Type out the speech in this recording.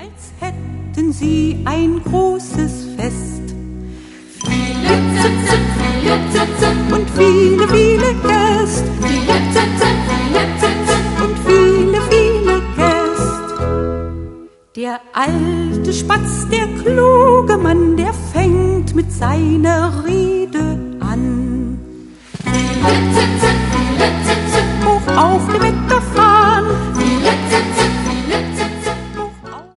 als hätten sie ein großes Fest. Viele Zip, viele Zip und viele, viele Gäste. Viele Zip und viele, viele Gäste. Der alte Spatz, der kluge Mann, der fängt mit seiner Rede